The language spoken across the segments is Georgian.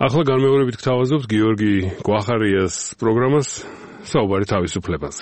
ახლა განმეორებით გთავაზობთ გიორგი კვახარიას პროგრამას საუბარი თავისუფლებაზე.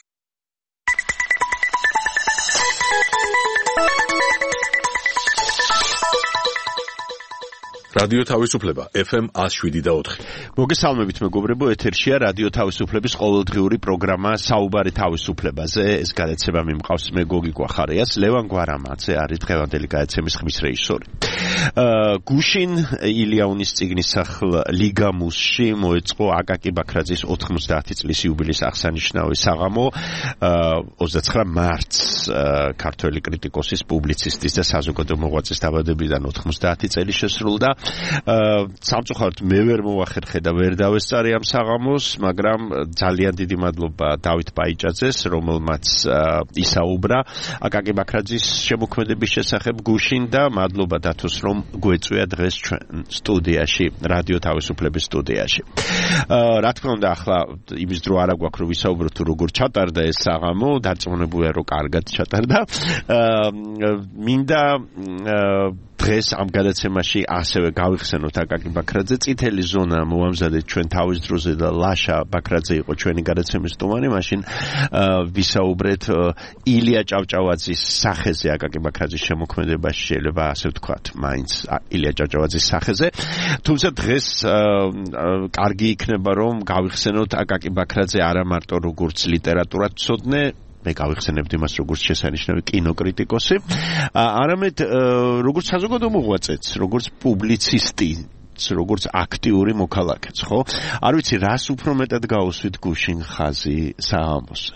რადიო თავისუფლება FM 107.4. მოგესალმებით მეგობრებო, ეთერშია რადიო თავისუფლების ყოველდღიური პროგრამა საუბარი თავისუფლებაზე. ეს გადაცემა მიმყავს მე გოგი კვახარიას, ლევან გვარამაძე არის დღევანდელი გადაცემის ხმის რეჟისორი. გუშინ ილიაუნის წიგნისახლ ლიგამუსში მოეწყო აკაკი ბაქრაძის 90 წლის იუბილეის აღსანიშნავი საღამო 29 მარტს ქართველი კრიტიკოსის, პუბლიცისტის და საზოგადო მოღვაწის დაბადებიდან 90 წელი შესრულდა. სამწუხაროდ მე ვერ მოვახერხე და ვერ დავესწარი ამ საღამოს, მაგრამ ძალიან დიდი მადლობა დავით პაიჭაძეს, რომელმაც ისაუბრა აკაკი ბაქრაძის შემოქმედების შესახებ გუშინ და მადლობა დათოს, რომ გვეწვია დღეს ჩვენ სტუდიაში, რადიო თავისუფლების სტუდიაში. რა თქმა უნდა, ახლა იმის დრო არ აგვაქვს, რომ ვისაუბროთ თუ როგორ ჩატარდა ეს საღამო, დარწმუნებულია, რომ კარგად ჩატარდა. მინდა დღეს ამ გადაცემაში ასევე გავიხსენოთ აკაკი ბაქრაძე. წითელი ზონა მოამზადეთ ჩვენ თავის დროზე და ლაშა ბაქრაძე იყო ჩვენი გადაცემის სტუმარი. მაშინ ვისაუბრეთ ილია ჭავჭავაძის სახეზე, აკაკი ბაქრაძის შემოქმედებაში, შეიძლება ასე ვთქვათ, მაინც ილია ჭავჭავაძის სახეზე. თუმცა დღეს კარგი იქნება, რომ გავიხსენოთ აკაკი ბაქრაძე არა მარტო როგორც ლიტერატურათმცოდნე, მე გავიხსენებთ იმას, როგორც შესანიშნავი კინოკრიტიკოსი, არამედ როგორც საზოგადო მოღვაწეც, როგორც პუბლიცისტი, როგორც აქტიური მოქალაქეც, ხო? არ ვიცი, რას უფრო მეტად გაუსვით გუშინ ხაზი საღამოს.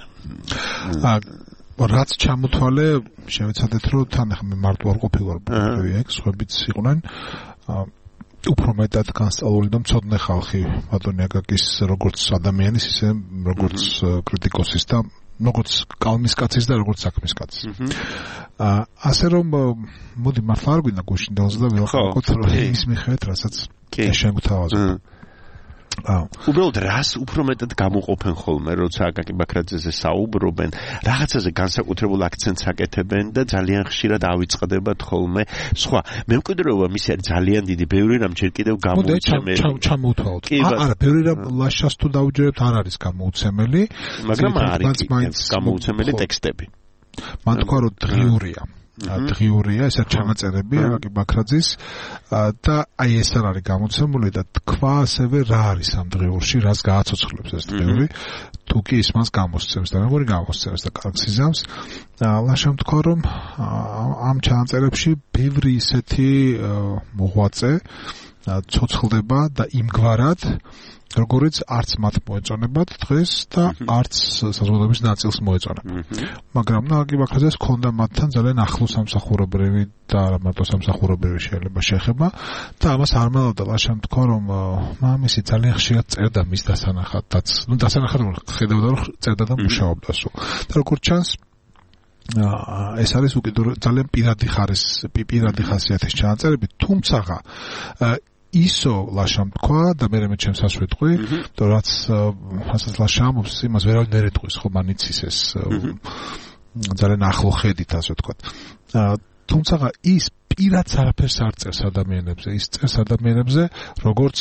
რაც ჩამოთვალე, შევეცადეთ, რომ თან ახლა მე მარტო არ ყოფილვარ, ეგ სხვაებიც იყვნენ. უფრო მეტად განსწავლული და მცოდნე ხალხი ბატონი აკაკის როგორც ადამიანის, ისე როგორც კრიტიკოსის და როგორც კალმის კაცის და როგორც საქმის კაცის. ასე რომ მოდი მართლა არ გვინდა გუშინ დელზე და ველახავთ რომ ის მიხედვით, რასაც შენ გვთავაზობ. უბრალოდ რას უფრო მეტად გამოყოფენ ხოლმე, როცა აკაკი ბაქრაძეზე საუბრობენ, რაღაცაზე განსაკუთრებულ აქცენტს აკეთებენ და ძალიან ხშირად ავიწყდებათ ხოლმე სხვა. მემკვიდრეობა მისი არის ძალიან დიდი, ბევრი რამ ჯერ კიდევ გამოუცემელი. ჩამოვთვალოთ. არა, ბევრი რამ ლაშას თუ დაუჯერებთ არ არის გამოუცემელი, მაგრამ არის გამოუცემელი ტექსტები. მან თქვა რომ დღიურია, ესა ჩამაწერები აკაკი ბაქრაძის და აი ეს არის გამოცემული და თქვა ასევე რა არის ამ დღიურში, რას გააცოცხლებს ეს დღიური, თუ კი ის მას გამოსცემს და როგორი გამოსცემს და კარგს იზამს. ლაშამ თქვა რომ ამ ჩანაწერებში ბევრი ისეთი მოღვაწე ცოცხლდება და იმგვარად, როგორც არც მათ მოეწონებათ დღეს და არც საზოგადოების ნაწილს მოეწონება. მაგრამ აკაკი ბაქრაძეს ჰქონდა მათთან ძალიან ახლო სამსახურებრივი და არა მარტო სამსახურებრივი შეიძლება შეხება და ამას არ მალავდა. ლაშამ თქვა რომ მამისი ძალიან ხშირად წერდა მის დასანახადაც. დასანახად ხედავდა რომ წერდა და მუშაობდა სულ. და როგორც ჩანს ეს არის უკიდურესად ძალიან პირადი ხასიათის ჩანაწერები, თუმცა ისო ლაშამ თქვა და მე ჩემს ასვეთყვი, რაც ლაშამ იმას ვერავინ ვერ ეტყვის, ხო მანიც ეს ძალიან ახლო ხედით, ასე ვთქვათ. თუმცა ის პირადს არაფერს არ წერს ადამიანებზე, ის წერს ადამიანებზე, როგორც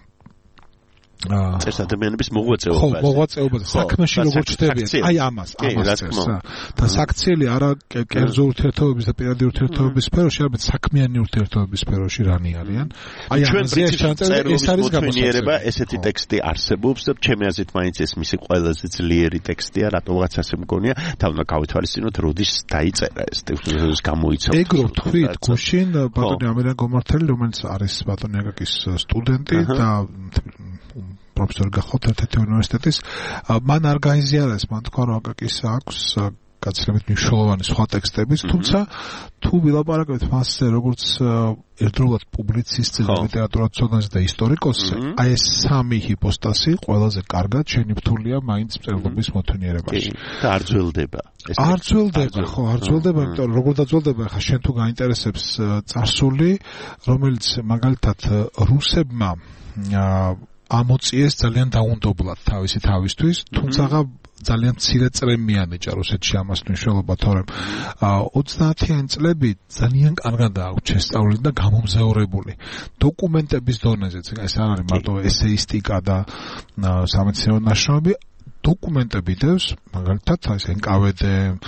წერს ადამიანების მოღვაწეობას. ხო, მოღვაწეობას, საქმეში როგორ ჩდებიან. აი ამას წერს. და საქციელი არა კერძო ურთიერთობების და პირადი ურთიერთობების სფეროში, არამედ საქმიანი ურთიერთობების სფეროში რანი არიან. აი ამაზე ეს არის გამოცხადება, ესეთი ტექსტი არსებობს და ჩემი აზრით მაინც ეს მისი ყველაზე ძლიერი ტექსტია, რატომღაც ასე მგონია, თავნა გავითვალისწინოთ, როდის დაიწერა ეს ტექსტი, როდის გამოიცა. ეგრო თქვით, გუშინ ბატონი ამერიან გომართელი, რომელიც არის ბატონი აკაკის სტუდენტი და პროფესორი გახოთ ერთ-ერთი უნივერსიტეტის, მან არ გაიზიარეს, მან თქვა რომ აკაკის აქვს გაცილებით მნიშვნელოვანი სხვა ტექსტებიც, თუმცა თუ ვილაპარაკებთ მასზე როგორც ერთდროულად პუბლიცისტზე, ლიტერატურათმცოდნეზე და ისტორიკოსზე, აი ეს სამი ჰიპოსტასი ყველაზე კარგად შენიფთულია მაინც მწერლობის მოთვინიერებაში. და არ ძველდება. არ ძველდება, ხო, არ ძველდება, იმიტომ რომ როგორ დაძველდება, ხა შენ თუ გაინტერესებს წარსული, რომელიც მაგალითად რუსებმა ამოწიეს ძალიან დაუნდობლად თავისი თავისთვის, თუმცა ძალიან მცირე წრემიანიჭა რუსეთში ამას მნიშვნელობა, თორემ 30-იანი წლები ძალიან კარგად აქვს შესწავლილი და გამომზეურებული დოკუმენტების დონეზეც, ეს არ არის მარტო ესეისტიკა და სამეცნიერო ნაშრომები, დოკუმენტები დევს, მაგალითად ეს NKVD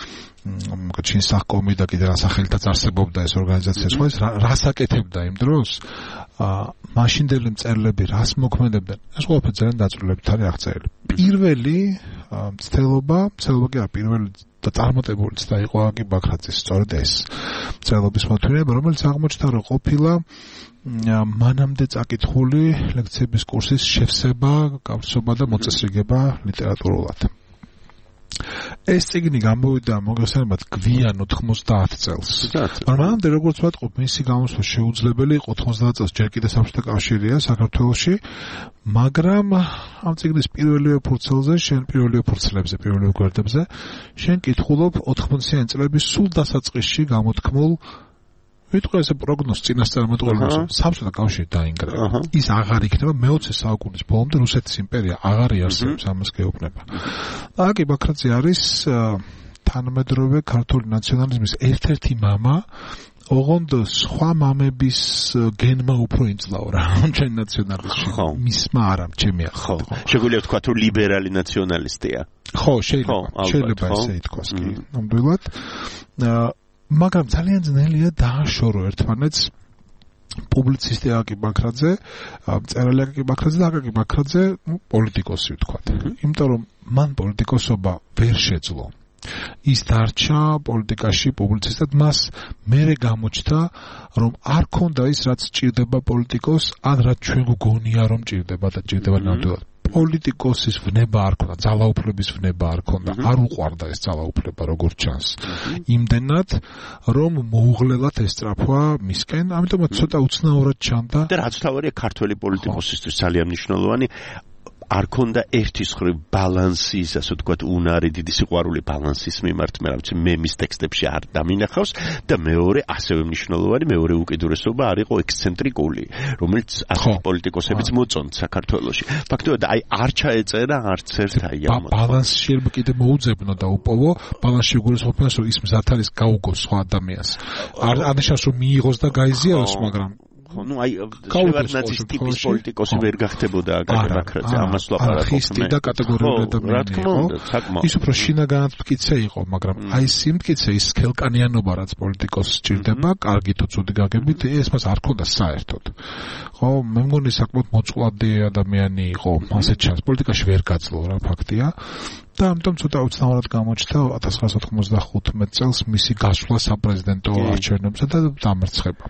ჩინსახკომი და კიდე რასახელითაც არსებობდა ეს ორგანიზაცია, სხვა რას აკეთებდა იმ დროს, მაშინდელი მწერლები რას მოქმედებდნენ, ეს ყველაფერი ძალიან დაწვრილებებით არის აღწერილი. პირველი მცდელობა კი არა, პირველი და წარმატებული ცდა იყო აკაკი ბაქრაძის, სწორედ ეს მწერლობის მოთმინება, რომელიც აღმოჩნდა, რომ ყოფილა მანამდე წაკითხული ლექციების კურსის შევსება, გავრცობა და მოწესრიგება ლიტერატურულად. ეს წიგნი გამოვიდა მოგესალმებით გვიან 90 წელს. მაგრამ მანამდე როგორც ვატყობ, მისი გამოსვლა შეუძლებელი იყო 90 წელს ჯერ კიდევ საბჭოთა კავშირია საქართველოში, მაგრამ ამ წიგნის პირველივე ფურცლებზე, პირველივე გვერდებზე შენ კითხულობ 80-იანი წლების სულ დასაწყისში გამოთქმულ ვიტყვი ესე პროგნოზ წინასწარმეტყველებს საბჭოთა კავშირი დაინგრა. ის აღარ იქნება მე-20 საუკუნის ბოლომდე რუსეთის იმპერია აღარ იარსებობს, ამას გეუბნება. აკაკი ბაქრაძე არის თანამედროვე ქართული ნაციონალიზმის ერთ-ერთი მამა, ოღონდ სხვა მამების გენმა უფრო იმძლაო რა ჩემ ნაციონალიზმში. მისმა არა, ჩემი ახლა. შეგვიძლია ვთქვა თუ ლიბერალი ნაციონალისტია. ხო, შეიძლება ესე ითქვას კი. ნამდვილად. მაგრამ ძალიან ძნელია დააშორო ერთმანეთს პუბლიცისტი აკაკი ბაქრაძე, მწერალი აკაკი ბაქრაძე და აკაკი ბაქრაძე, პოლიტიკოსი ვთქვათ. იმიტომ რომ მან პოლიტიკოსობა ვერ შეძლო. ის დარჩა პოლიტიკაში პუბლიცისტად, მას მერე გამოჩნდა, რომ არ ქონდა ის, რაც ჭირდება პოლიტიკოს, ან რაც ჩვენ გგონია, რომ ჭირდება და ჭირდება ნამდვილად. პოლიტიკოსის ვნება არ ქონდა, ძალაუფლების ვნება არ ქონდა, არ უყვარდა ეს ძალაუფლება როგორც ჩანს. იმდენად, რომ მოუღლელად ესწრაფვა მისკენ, ამიტომაც ცოტა უცნაურად ჩანდა. და რაც თავარია ქართველი პოლიტიკოსისთვის ძალიან მნიშვნელოვანი, არ ქონდა ერთის მხრივ ბალანსის, ასე ვთქვათ, უნარი, დიდი სიყვარული ბალანსის მიმართ, მე მის ტექსტებში არ დამინახავს და მეორე, ასევე მნიშვნელოვანი, მეორე უკიდურესობა არ იყო ექსცენტრიკული, რომელიც ასეთი პოლიტიკოსებიც მოწონთ საქართველოში. ფაქტობრივად არ ჩაეწერა არც ერთ ამ ბალანსი შეიძლება კიდე მოუძებნო და უპოვო, ბალანსი გულისხმობს, რომ ის მზად არის გაუგოს სხვა ადამიანს. არ ნიშნავს, რომ მიიღოს და გაიზიაროს, მაგრამ შევარდნაძის ტიპის პოლიტიკოსი ვერ გახდებოდა აკაკი ბაქრაძე, ამას ვლაპარაკობ. ხისტი და კატეგორიული ადამიანი იყო. ის უფრო შინაგანად მტკიცე იყო, მაგრამ აი სიმტკიცე, ის ხელკანიანობა, რაც პოლიტიკოსს სჭირდება, კარგი თუ ცუდი გაგებით, ეს მას არ ქონდა საერთოდ. ხო, მე მგონი საკმაოდ მოწყვლადი ადამიანი იყო, ასე ჩანს, პოლიტიკაში ვერ გაძლო რა ფაქტია. და ამიტომ ცოტა უცნაურად გამოჩნდა 1995 წელს მისი გასვლა საპრეზიდენტო არჩევნებზე და დამარცხება.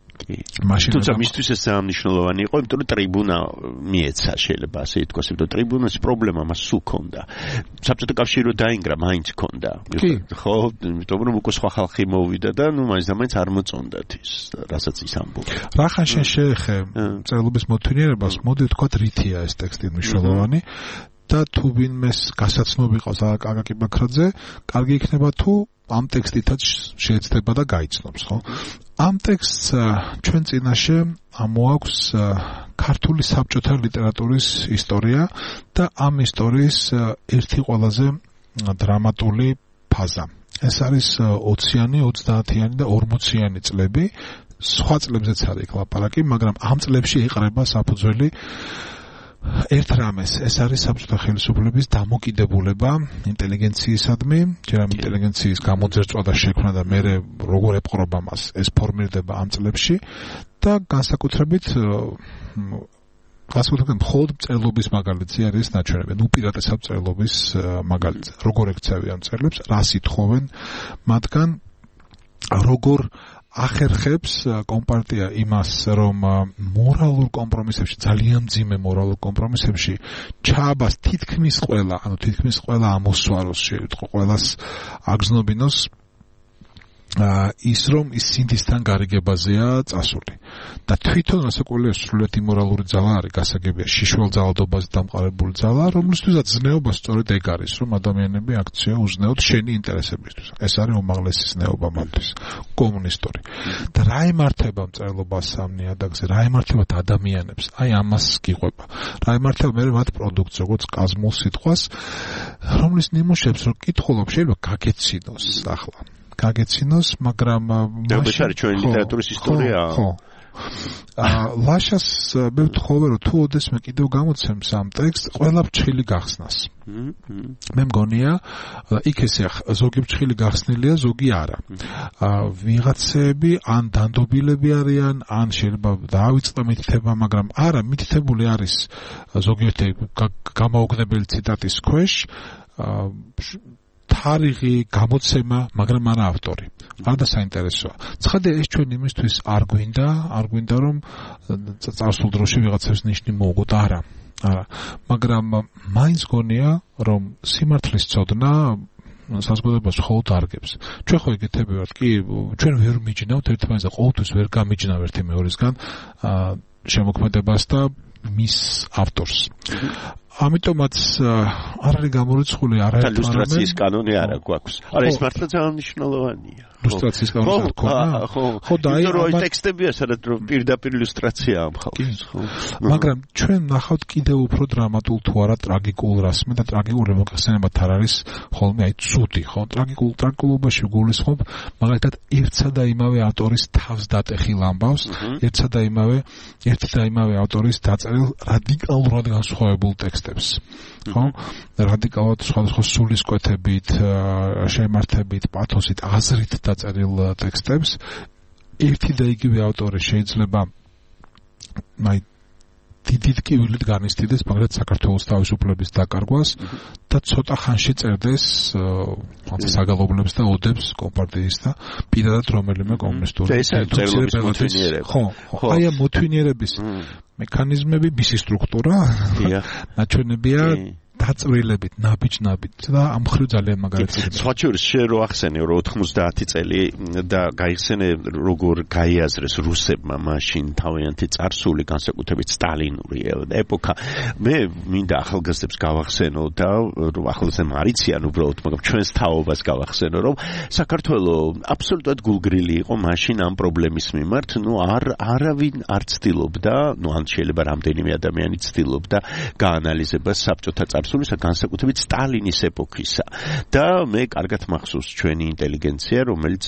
თუმცა მისთვის ეს მნიშვნელოვანი იყო, იმიტომ რომ ტრიბუნა მიეცა, შეიძლება ასე ითქვას, იმიტომ ტრიბუნას პრობლემა მას სულ ჰქონდა. საბჭოთა კავშირი რო დაინგრა, მაინც ჰქონდა. ხო, იმიტომ რომ უკვე სხვა ხალხი მოვიდა და მაინც და მაინც არ მოწონდათ ის, რასაც ის ამბობდა. რახან შენ შეეხე მწერლობის მოთმინიერებას, მოდი ვთქვათ რითია ეს ტექსტი მნიშვნელოვანი და თუ ვინმეს გასაცნობი ყავს აკაკი ბაქრაძე, კარგი იქნება თუ ამ ტექსტითაც შეეცდება და გაიცნობს, ხო? ამ ტექსტს ჩვენ წინაშე მოაქვს ქართული საბჭოთა ლიტერატურის ისტორია და ამ ისტორიის ერთი ყველაზე დრამატული ფაზა. ეს არის 20-იანი, 30-იანი და 40-იანი წლები. სხვა წლებზეც არის ლაპარაკი, მაგრამ ამ წლებში იყრება საფუძველი ერთ რამეს, ეს არის საბჭოთა ხელისუფლების დამოკიდებულება ინტელიგენციისადმი, ჯერ ამ ინტელიგენციის გამოძერწვა და შექმნა და მე როგორ ეპყრობა მას, ეს ფორმირდება ამ წლებში და განსაკუთრებით მხოლოდ მწერლობის მაგალითი არის ნაჩვენები, უპირატესად მწერლობის მაგალითი, როგორ ექცევიან მწერლებს, რას ითხოვენ მათგან, როგორ ახერხებს კომპარტია იმას, რომ მორალურ კომპრომისებში, ძალიან მძიმე მორალურ კომპრომისებში ჩააბას თითქმის ყველა ამოსვაროს, ყველას აგზნობინოს ის რომ ის სინდისთან გარიგებაზეა წასული და თვითონ რასაკვირველია სრულიად იმორალური ძალა არის გასაგებია შიშველ ძალადობაზე დამყარებული ძალა რომლისთვისაც ზნეობა სწორედ ეგ არის რომ ადამიანები აქცია უზნეოდ შენი ინტერესებისთვის ეს არის უმაღლესი ზნეობა მათთვის კომუნისტური და რა ემართება მწერლობას ამ ნიადაგზე რა ემართება ადამიანებს აი ამას გიყვება რა ემართება მე მათ პროდუქტს როგორც კაზმულ სიტყვას რომლის ნიმუშებს რო კითხულობ შეიძლება გაგეცინოს ახლა გაგეცინოს, მაგრამ მაშინ ჩვენ ლიტერატურის ისტორია. ხო. ლაშას მე ვთხოვე რომ თუ ოდესმე კიდევ გამოცემს ამ ტექსტს, ყველა ფრჩხილი გახსნას. მე მგონია, იქ ესე ზოგი ფრჩხილი გახსნილია, ზოგი არა. ვიღაცები ან დანდობილები არიან, ან შეიძლება დაავიწყდა მითითება, მაგრამ არა, მითითებული არის ზოგიერთი გამაოგნებელი ციტატის ქვეშ თარიღი გამოცემა, მაგრამ არა ავტორი. არდა საინტერესოა. ცხადია ეს ჩვენ იმისთვის არ გვინდა რომ წარსულ დროში ვიღაცებს ნიშნი მოუგოთ, არა. მაგრამ მაინც გონია რომ სიმართლის ცოდნა საზოგადოებას მხოლოდ არგებს. ჩვენ ხო ეგეთები ვართ, კი, ჩვენ ვერ მიჯნავთ ერთმანეთს და ყოველთვის ვერ გამიჯნავ ერთი მეორისგან შემოქმედებას და მის ავტორს. ამიტომაც არ არის გამორიცხული არაერთი ლუსტრაციის კანონი არა გვაქვს. არა ეს მართლა ძალიან მნიშვნელოვანია. ლუსტრაციის კანონი არ ხო და აი ტექსტებია სადაც რომ პირდაპირ ლუსტრაცია ამ ხალხის ხო. მაგრამ ჩვენ ნახავთ კიდევ უფრო დრამატულ თუ არა ტრაგიკულ რასმე და ტრაგიკულ მოგხსენებათ არ არის ხოლმე აი ცუდი ხო ტრაგიკულობაში გულისხმობ მაგალითად ერთსა და იმავე ავტორის თავს დატეხილ ამბავს ერთსა და იმავე ავტორის დაწერილ რადიკალურად განსხვავებულ ტექსტებს ხო რადიკალურად სხვადასხვა სულისკვეთებით შემართებით პათოსით აზრით დაწერილ ტექსტებს ერთი და იგივე ავტორი შეიძლება აი დიდ კივილით განიცდიდეს მაგრამ საქართველოს თავისუფლების დაკარგვას და ცოტა ხანში წერდეს საგალობლებს და ოდებს კომპარტიის და პირადად რომელიმე კომუნისტური ხო აი ამ მოთვინიერების მექანიზმები მისი სტრუქტურა ნაჩვენებია დაწვრილებით, ნაბიჯ-ნაბიჯ და ამ ხრივ ძალიან მაგალითია. სხვა შორის შერო ახსენე რომ 90 წელი და გაიხსენე როგორ გაიაზრეს რუსებმა მაშინ თავიანთი წარსული განსაკუთრებით სტალინური ეპოქა. მე მინდა ახალგაზრდებს გავახსენო და ახალგაზრდები არიციან უბრალოდ, მაგრამ ჩვენს თაობას გავახსენო რომ საქართველოს აბსოლუტურად გულგრილი იყო მაშინ ამ პრობლემის მიმართ, არავინ არ ცდილობდა, ან შეიძლება რამდენიმე ადამიანი ცდილობდა გაანალიზებას საბჭოთა წარსულისა განსაკუთრებით სტალინის ეპოქისა და მე კარგად მახსოვს ჩვენი ინტელიგენცია რომელიც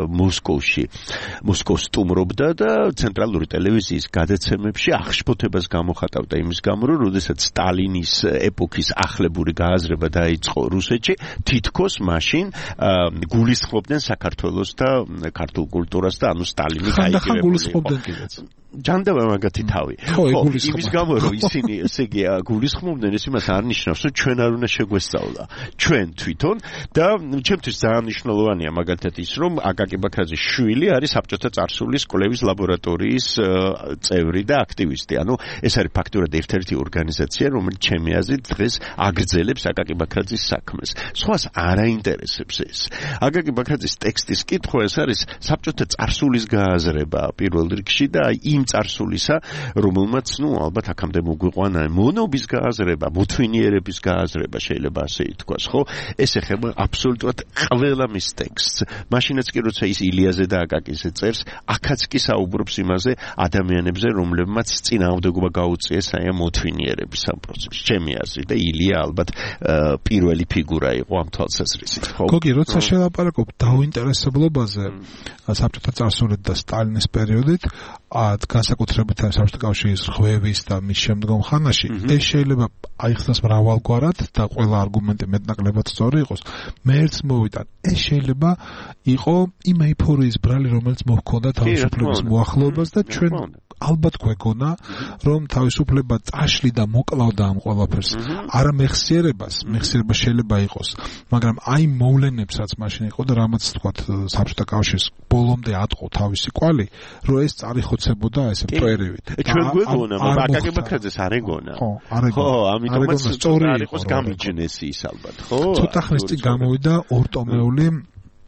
მოსკოვს სტუმრობდა და ცენტრალური ტელევიზიის გადაცემებში აღშფოთებას გამოხატავდა იმის გამო რომ როდესაც სტალინის ეპოქის ახლებური გააზრება დაიწყო რუსეთში თითქოს მაშინ გულისხმობდნენ საქართველოს და ქართულ კულტურას და ანუ სტალინი გაიგებდა ჯანდაბა მაგათი თავი. ხო, იმის გამო რომ ისინი ესე იგი გულისხმობდნენ ეს იმას არ ნიშნავს რომ ჩვენ არ უნდა შეგვესწავლა. ჩვენ თვითონ და ჩემთვის ძალიან მნიშვნელოვანია მაგალითად ის რომ აკაკი ბაქრაძის შვილი არის საბჭოთა წარსულის კვლევის ლაბორატორიის წევრი და აქტივისტი. ანუ ეს არის ფაქტურად ერთ-ერთი ორგანიზაცია რომელიც ჩემი აზრით დღეს აგრძელებს აკაკი ბაქრაძის საქმეს. სხვას არ აინტერესებს ეს. აკაკი ბაქრაძის ტექსტის კითხვა ეს არის საბჭოთა წარსულის გააზრება პირველ რიგში და იმ წარსულისა, რომელმაც, ალბათ აქამდე მოგვიყვანა მონობის გააზრება, მოთვინიერების გააზრება, შეიძლება ასე ითქვას, ხო? ეს ეხება აბსოლუტურად ყველა მის ტექსტს. მაშინაც კი როცა ის ილიაზე და აკაკიზე წერს, აქაც კი საუბრობს იმაზე ადამიანებზე, რომლებმაც წინააღმდეგობა გაუწიეს აი ამ მოთვინიერების ამ პროცესში. ჩემი აზრით და ილია ალბათ პირველი ფიგურა იყო ამ თვალსაზრისით, ხო? გოგი, როცა შელაპარაკობ დაუინტერესებლობაზე, საბჭოთა წარსულით და სტალინის პერიოდით, განსაკუთრებით საბჭოთა კავშირის ხვევის და მის შემდგომ ხანაში ეს შეიძლება აიხსნას მრავალგვარად და ყველა არგუმენტი მეტნაკლებად სწორი იყოს. მე ერთს მოვიდა. ეს შეიძლება იყო იმ ეიფორიის ბრალი, რომელიც მოჰქონდა თავისუფლების მოახლოებას და ჩვენ ალბათ გვეგონა, რომ თავისუფლება წაშლი და მოკლავდა ამ ყველაფერს. არა მეხსიერება შეიძლება იყოს, მაგრამ აი მოვლენებს რაც მაშინ იყო და რამაც თქვათ საბჭოთა კავშირის ბოლომდე ატყო თავისი კვალი, რომ ეს წარიხოცებოდა ესე პერევით. ჩვენ გვეგონა, მაგრამ აკაკი ბაქრაძეს არ ეგონა. ხო, ამიტომაც სწორი იყოს გამიჯნეს ის ალბათ, ხო? ცოტა ხნის წინ გამოვიდა ორტომეული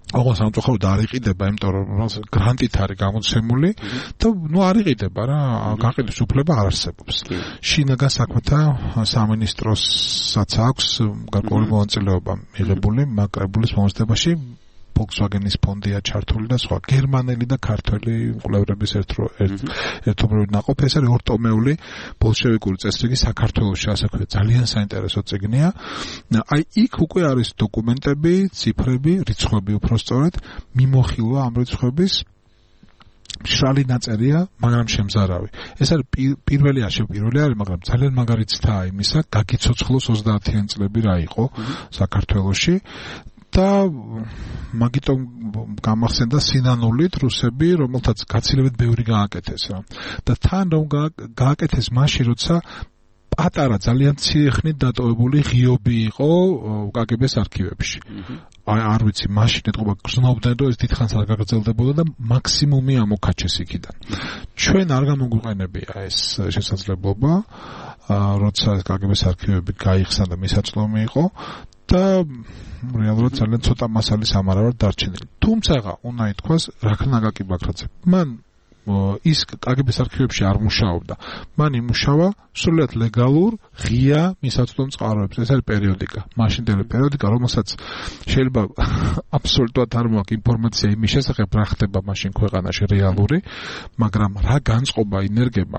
ოღონდ სამწუხაროდ არ იყიდება, იმიტომ რომ გრანტით არის გამოცემული და არ იყიდება რა, გაყიდვის უფლება არ არსებობს. შინაგან საქმეთა სამინისტროსაც აქვს გარკვეული მონაწილეობა მიღებული მაკრებულის მომზადებაში. Volkswagen-ის ფონდია ჩართული და სხვა გერმანელი და ქართველი მკვლევრების ერთობლივი ნაყოფი. ეს არის ორტომეული ბოლშევიკური წესრიგი საქართველოში, ასე ვქვათ, ძალიან საინტერესო წიგნია. აი იქ უკვე არის დოკუმენტები, ციფრები, რიცხვები უпростоრად, მიმოხილვა ამ რიცხვების მშრალი ნაწერია, მაგრამ შემზარავი. ეს არის პირველი არის, მაგრამ ძალიან მაგარი ცდაა იმისა, გაგიცოცხლოს 30-იან წლები რა იყო საქართველოში. და მაგიტომ გამახსენდა სინანულით რუსები, რომელთაც გაცილებით ბევრი გააკეთეს რა. და თან რომ გააკეთეს მაშინ, როცა პატარა ძალიან მცირე ხნით დატოვებული ღიობი იყო კგბ-ს არქივებში. არ ვიცი, მაშინ ეთყობა გრძნობდნენ, რომ ეს დიდხანს არ გაგრძელდებოდა და მაქსიმუმი ამოქაჩეს იქიდან. ჩვენ არ გამოგვიყენებია ეს შესაძლებლობა, როცა კგბ-ს არქივები გაიხსნა და მისაწვდომი იყო და რეალურად ძალიან ცოტა მასალის ამარავად დარჩენილი. თუმცა უნდა ითქვას, რაქნაგაკი ბაქრაძე. მან ის კგბ-ს არქივებში არ მუშაობდა. მან იმუშავა სრულიად ლეგალურ, ღია მისაწვდომ წყაროებს. ეს არის პერიოდიკა, მაშინდელი პერიოდიკა, რომელსაც შეიძლება აბსოლუტურად არ მოაქვს ინფორმაცია იმის შესახებ, რა ხდება მაშინ ქვეყანაში რეალური, მაგრამ რა განწყობა ინერგება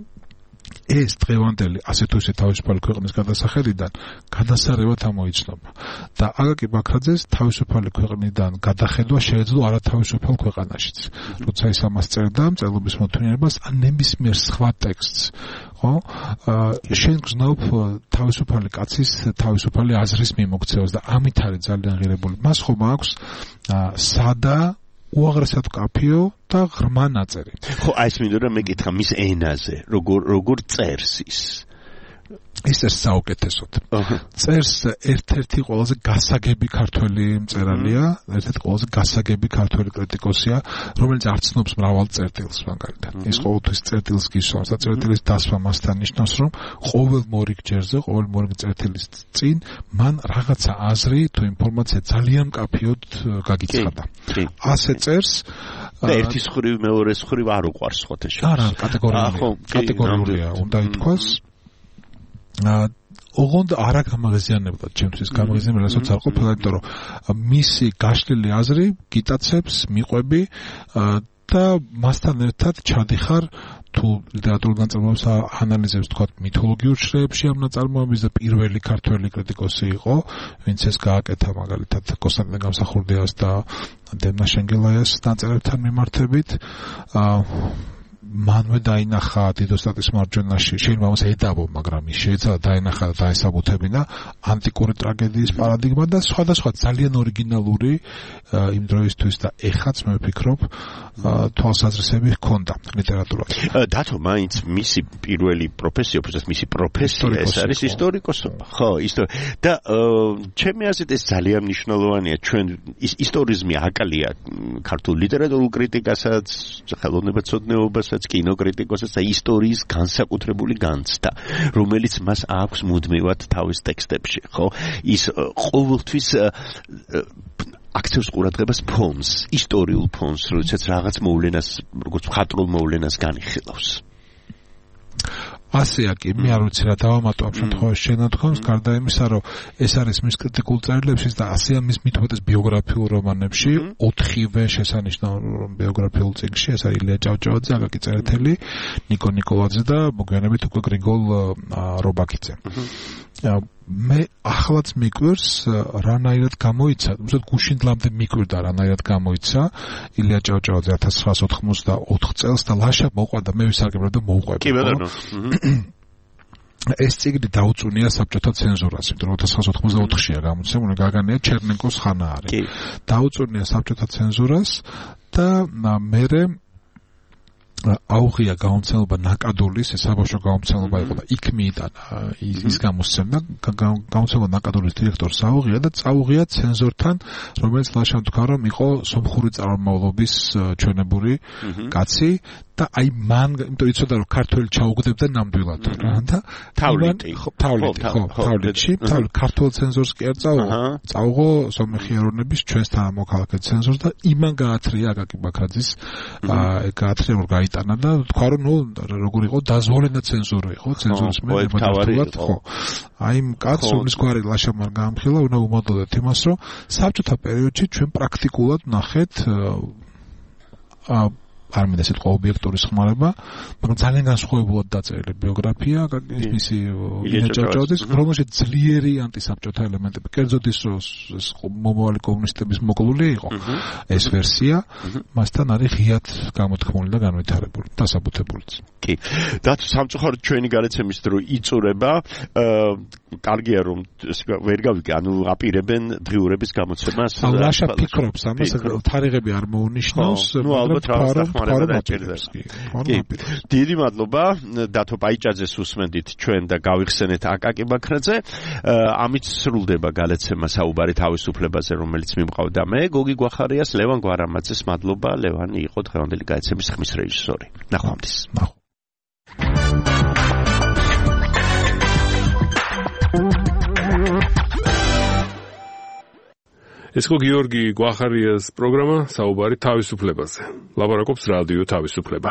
ეს დღევანდელი ასე თუ ისე თავისუფალი ქვეყნის გადასახედიდან გადასარევად ამოიცნობა და აკაკი ბაქრაძეს თავისუფალი ქვეყნიდან გადახედვა შეეძლო არათავისუფალ ქვეყანაშიც. როცა ის ამას წერდა მწერლობის მოთმინებას ან ნებისმიერ სხვა ტექსტს, ხო? შენ გზნობ თავისუფალი კაცის თავისუფალი აზრის მიმოქცევას და ამით არის ძალიან ღირებული. მას ხომ აქვს სადა უაღრესად კაფეო და ღრმა ნაწერი. ხო, აი ეს მინდოდა რომ მეკითხა მის ენაზე, როგორ წერს ის. ის საუკეთესოდ. წერს ერთ-ერთი ყველაზე გასაგები ქართველი მწერალია, ერთ-ერთი ყველაზე გასაგები ქართველი კრიტიკოსია, რომელიც არ ცნობს მრავალ წერტილს მაგალითად. ის ყოველთვის წერტილს გისვამს და წერტილის დასვა მასთან ნიშნავს, რომ ყოველ მორიგჯერზე, ყოველ მორიგ წერტილის წინ მან რაღაცა აზრი თუ ინფორმაცია ძალიან კაფეოდ გაგიცხადა. ასე წერს და ერთის ხრივ მეორეს ხრივ არ უყვარს სხვათა შორის. არა, კატეგორიულია, უნდა ითქვას. ოღონდ არა გამაღიზიანებდა ჩემთვის გამაღიზიანებელსაც არ ყოფილა, იმიტომ რომ მისი გაშლილი აზრი გიტაცებს, მიყვები და მასთან ერთად ჩადიხარ თუ ლიტერატურულ ნაწარმოებს ანალიზებს თქვა მითოლოგიურ შრეებში ამ ნაწარმოების და პირველი ქართველი კრიტიკოსი იყო, ვინც ეს გააკეთა მაგალითად კონსტანტინე გამსახურდიას და დემნა შენგელაიას ნაწერებთან მიმართებით. მანვე დაინახა დიდოსტატის მარჯვენაში, შეიძლება მას ედავო, მაგრამ ის შეიძლება დაინახა და დაესაბუთებინა ანტიკური ტრაგედიის პარადიგმა და სხვადასხვა ძალიან ორიგინალური იმ დროისთვის და ეხაც მე ვფიქრობ თვალსაზრისები ჰქონდა ლიტერატურაში. დათო, მაინც მისი პირველი პროფესია, უბრალოდ მისი პროფესია ეს არის ისტორიკოსობა. ხო, და ჩემი აზრით ეს ძალიან მნიშვნელოვანია. ჩვენ ისტორიზმი აკალია ქართულ ლიტერატურულ კრიტიკასაც, ხელოვნებაცოდნეობასაც, კინოკრიტიკოსაც და ისტორიის განსაკუთრებული განცდა, რომელიც მას აქვს მუდმივად თავის ტექსტებში, ხო? ის ყოველთვის აქცევს ყურადღებას ფონს, ისტორიულ ფონს, როდესაც რაღაც მოვლენას, როგორც მხატვრულ მოვლენას განიხილავს. ასეა კი, მე არ ვიცი რა დავამატო ამ შემთხვევაში შენათქვამს, გარდა იმისა, რომ ეს არის მის კრიტიკულ წერილებში და ასეა მის მithumetes ბიოგრაფიულ რომანებში, 4-ვე შესანიშნავ ბიოგრაფიულ წიგნში, ეს არის ილია ჭავჭავაძე, აკაკი წერეთელი, ნიკო ნიკოლაძე და მოგვიანებით უკვე გრიგოლ რობაქიძე. მე ახლაც მიკვირს რანაირად გამოიცა, უბრალოდ გუშინდლამდე მიკვირდა რანაირად გამოიცა ილია ჭავჭავაძე 1984 წელს და ლაშა მოყვა და მე ვისარგებლებ და მოვყვები. კი ბატონო. ეს წიგნი დაუწუნია საბჭოთა ცენზურას, იმიტომ რომ 1984-შია გამოცემული, გაგანია ჩერნენკოს ხანა არის. დაუწუნია საბჭოთა ცენზურას და მერე აუღია გამომცემლობა ნაკადულის, ეს საბავშვო გამომცემლობა იყო და იქ მიიტანა ის გამოსცემდა, გამომცემლობა ნაკადულის დირექტორს აუღია და წაუღია ცენზორთან, რომელიც ლაშა თქვა რომ იყო სომხური წარმომავლობის ჩვენებური კაცი და აი მან იმიტომ იცოდა რომ ქართველი ჩაუგდებდა ნამდვილად რა და თავლითი ქართულ ცენზორს კი არ წაუღო სომეხიარონების ჩვენს თანამოქალაქე ცენზორს და იმან გაათრია აკაკი ბაქრაძის გაათრია რომ გაიტანა და თქვა რომ ნუ როგორ იყო დაზვოლენა ცენზორა იყო ცენზორის მეთაურად ხო აი კაცს ომის გვარი ლაშამარ გაამხილა უნდა უმოდოდეთ იმას რომ საბჭოთა პერიოდში ჩვენ პრაქტიკულად ნახეთ არ მინდა სიტყვა ობიექტური ხმარება, მაგრამ ძალიან განსხვავებულად დაწერილი ბიოგრაფია, მისი ჭავჭავაძის, რომელშიც ძლიერი ანტისაბჭოთა ელემენტები, კერძოდ ის მომავალი კომუნისტების მოკლული იყო ეს ვერსია, მასთან არის ღიად გამოთქმული და განვითარებული, დასაბუთებულიც. კი. და სამწუხაროდ ჩვენი გადაცემის დრო იწურება, კარგია რომ ვერ გავიგე, ანუ აპირებენ დღიურების გამოცემას. ლაშა ფიქრობს ამას, თარიღები არ მოუნიშნავს, მაგრამ დიდი მადლობა დათო პაიჭაძეს უსმენდით ჩვენ და გავიხსენეთ აკაკი ბაქრაძე ამით სრულდება გადაცემა საუბარი თავისუფლებაზე რომელიც მიმყავდა მე გოგი გვახარიას ლევან გვარამაძეს მადლობა ლევანი იყო დღევანდელი გადაცემის ხმის რეჟისორი ნახვამდის ეს ხო გიორგი გვახარიას პროგრამა საუბარი თავისუფლებაზე. ლაპარაკობს რადიო თავისუფლება.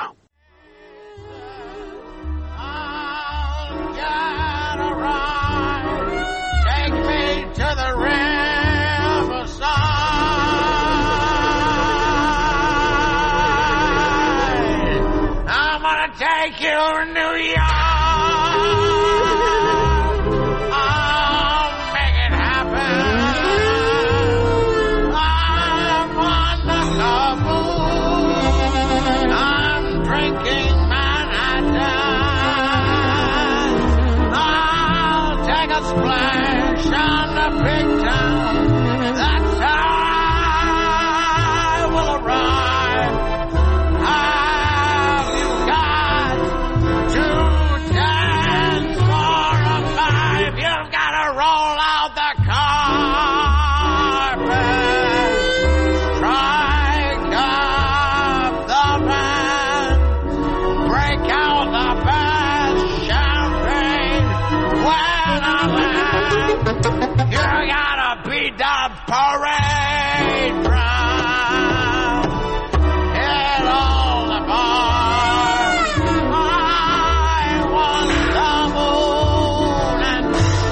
Parade ground, hit all the bars. I want the moon and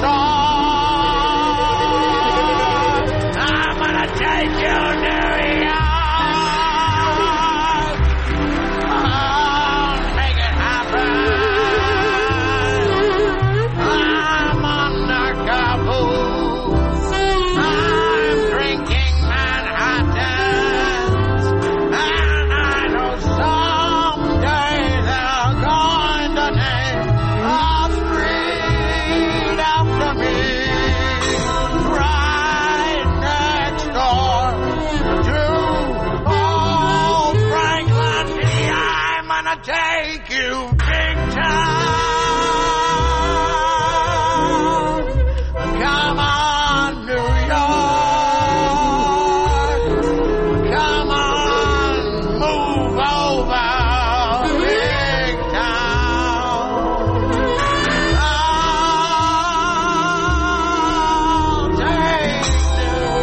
stars. I'm gonna take you to New York. I'll make it happen. I'm under Kabul. Take you big time. Come on, New York. Come on, move over, big town. I'll take New